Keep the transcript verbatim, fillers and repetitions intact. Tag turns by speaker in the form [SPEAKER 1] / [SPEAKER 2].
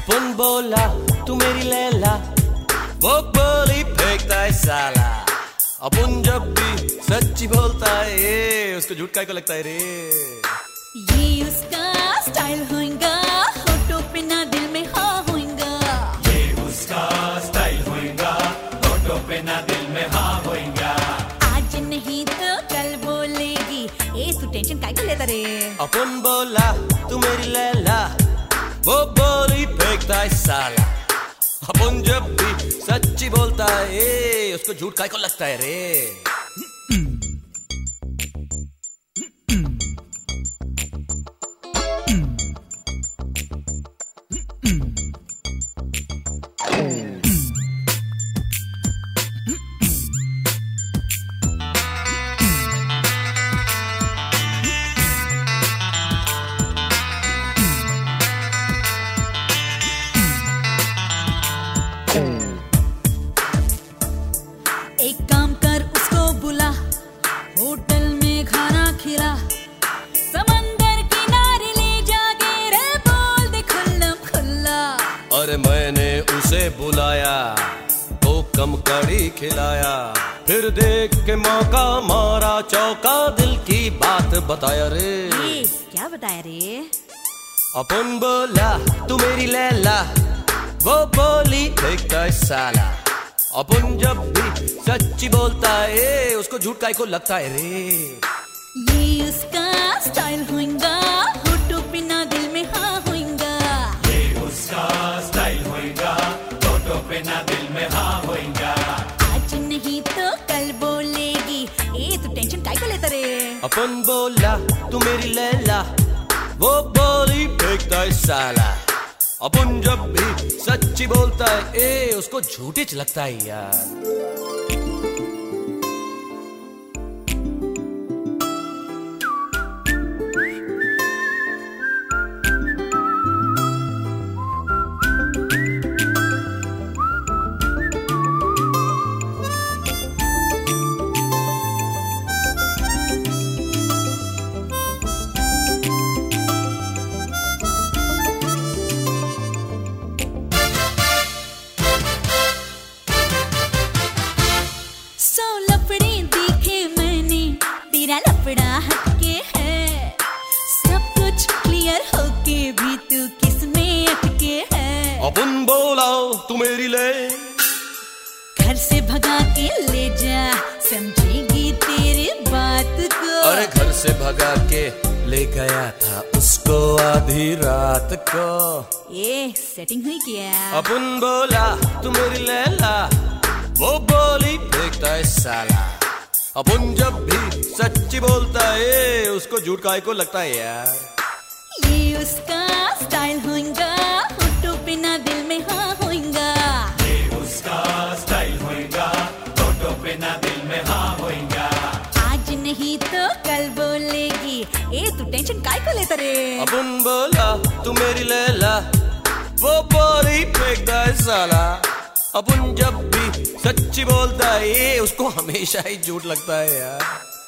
[SPEAKER 1] अपन बोला तू मेरी लैला, वो बोली फेंकता है साला। अपन जब भी सच्ची बोलता है ये उसको झूठ काहे को लगता है रे।
[SPEAKER 2] ये उसका स्टाइल होएगा, होठों पे ना दिल में हाँ होएगा।
[SPEAKER 3] ये उसका स्टाइल होएगा, होठों पे ना दिल में हाँ होएगा।
[SPEAKER 2] आज नहीं तो कल बोलेगी, ए तू टेंशन काहे को लेता रे।
[SPEAKER 1] अपन बोला तू मेरी लैला, वो बोली फेंकता है साला। अपन जब भी सच्ची बोलता है ये उसको झूठ काहे को लगता है रे।
[SPEAKER 2] एक काम कर उसको बुला, होटल में खाना खिला, समंदर किनारे ले जाके रे बोल दे खुल्लम खुल्ला।
[SPEAKER 1] अरे मैंने उसे बुलाया तो कम कड़ी खिलाया, फिर देख के मौका मारा चौका, दिल की बात बताया रे।
[SPEAKER 2] ये क्या बताया रे।
[SPEAKER 1] अपन बोला तू मेरी लैला, वो बोली फेंकता है साला। अपन जब भी सच्ची बोलता है उसको झूठ काहे को लगता है रे।
[SPEAKER 2] ये उसका स्टाइल होएगा, होठों पे ना दिल में हाँ होएगा।
[SPEAKER 3] ये उसका स्टाइल होएगा, होठों पे ना दिल में हाँ होएगा।
[SPEAKER 2] आज नहीं तो कल बोलेगी, ए तू टेंशन काहे को लेता रे।
[SPEAKER 1] अपन बोला तू मेरी लैला, वो बोली फेंकता है साला। अपन जब भी सच्ची बोलता है ए उसको झूठी लगता है यार।
[SPEAKER 2] सौ लफड़े देखे मैंने, तेरा लफड़ा हटके है। सब कुछ क्लियर होके भी तू किस में अटके है।
[SPEAKER 1] अपन बोला तू मेरी ले,
[SPEAKER 2] घर से भगा के ले जा, समझेगी तेरी बात को।
[SPEAKER 1] अरे घर से भगा के ले गया था उसको आधी रात को।
[SPEAKER 2] ये सेटिंग हुई क्या।
[SPEAKER 1] अपन बोला तू मेरी लैला, वो बोली फेंकता है साला। अपन जब भी सच्ची बोलता है उसको झूठ काहे को लगता है यार।
[SPEAKER 2] ये उसका स्टाइल होएगा, होठों पे ना दिल में हाँ होएगा।
[SPEAKER 3] ये उसका स्टाइल होएगा, होठों पे ना दिल में हाँ होएगा।
[SPEAKER 2] आज नहीं तो कल बोलेगी, ए तू टेंशन काहे को लेता रे।
[SPEAKER 1] अपन बोला तू मेरी लैला, वो बोली फेंकता है साला। अपन जब भी सच्ची बोलता है ये उसको हमेशा ही झूठ लगता है यार।